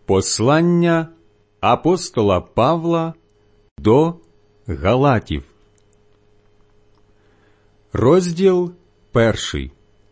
Послання апостола Павла до Галатів. Розділ 1.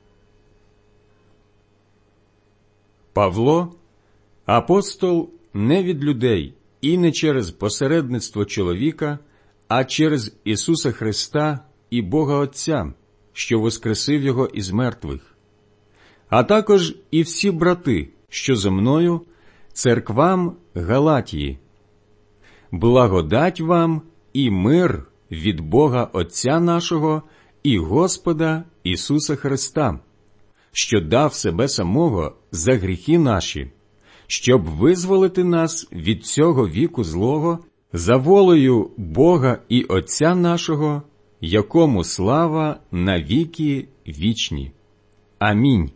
Павло, апостол не від людей і не через посередництво чоловіка, а через Ісуса Христа і Бога Отця, що воскресив Його із мертвих, а також і всі брати, що зо мною, церквам Галатії. Благодать вам і мир від Бога Отця нашого і Господа Ісуса Христа, що дав себе самого за гріхи наші, щоб визволити нас від цього віку злого за волею Бога і Отця нашого, якому слава на віки вічні. Амінь.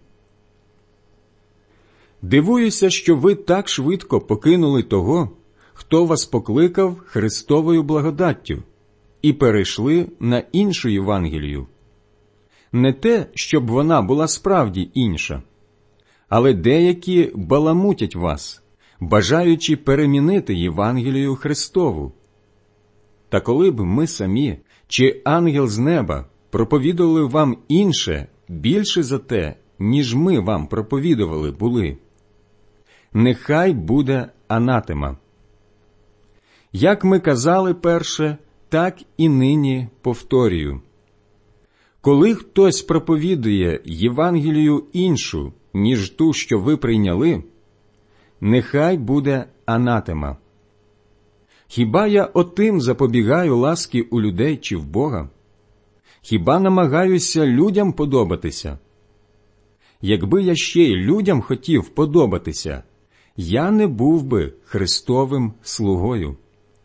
Дивуюся, що ви так швидко покинули того, хто вас покликав Христовою благодаттю, і перейшли на іншу Євангелію. Не те, щоб вона була справді інша, але деякі баламутять вас, бажаючи перемінити Євангелію Христову. Та коли б ми самі, чи ангел з неба, проповідували вам інше, більше за те, ніж ми вам проповідували були, нехай буде анатема. Як ми казали перше, так і нині повторюю. Коли хтось проповідує Євангелію іншу, ніж ту, що ви прийняли, нехай буде анатема. Хіба я отим запобігаю ласки у людей чи в Бога? Хіба намагаюся людям подобатися? Якби я ще й людям хотів подобатися, я не був би Христовим слугою.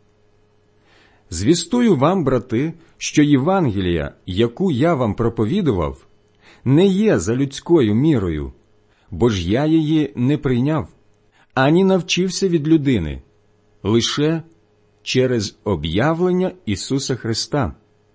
Звістую вам, брати, що Євангелія, яку я вам проповідував, не є за людською мірою, бо ж я її не прийняв, ані навчився від людини, лише через об'явлення Ісуса Христа.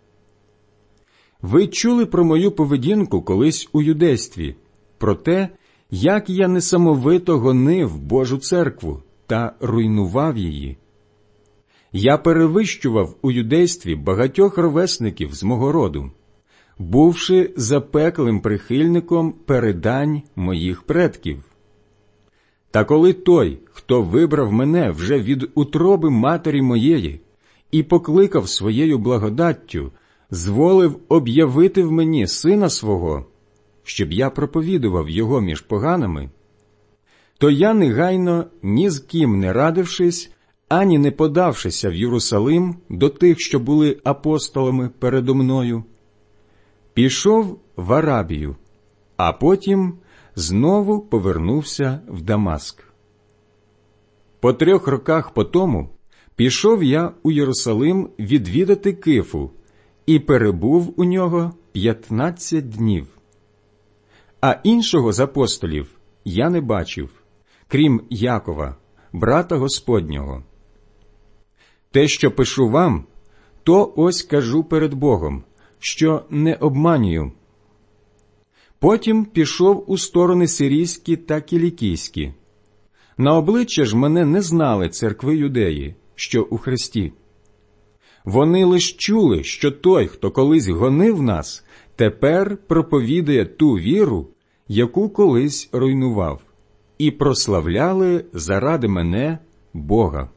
Ви чули про мою поведінку колись у юдействі, про те, як я несамовито гонив Божу церкву та руйнував її. Я перевищував у юдействі багатьох ровесників з мого роду, бувши запеклим прихильником передань моїх предків. Та коли той, хто вибрав мене вже від утроби матері моєї і покликав своєю благодаттю, зволив об'явити в мені сина свого, щоб я проповідував його між поганими, то я негайно, ні з ким не радившись, ані не подавшися в Єрусалим до тих, що були апостолами передо мною, пішов в Арабію, а потім знову повернувся в Дамаск. По 3 роках потому пішов я у Єрусалим відвідати Кифу і перебув у нього 15 днів. А іншого з апостолів я не бачив, крім Якова, брата Господнього. Те, що пишу вам, то ось кажу перед Богом, що не обманюю. Потім пішов у сторони сирійські та кілікійські. На обличчя ж мене не знали церкви юдеї, що у Христі. Вони лиш чули, що той, хто колись гонив нас, тепер проповідує ту віру, яку колись руйнував, і прославляли заради мене Бога.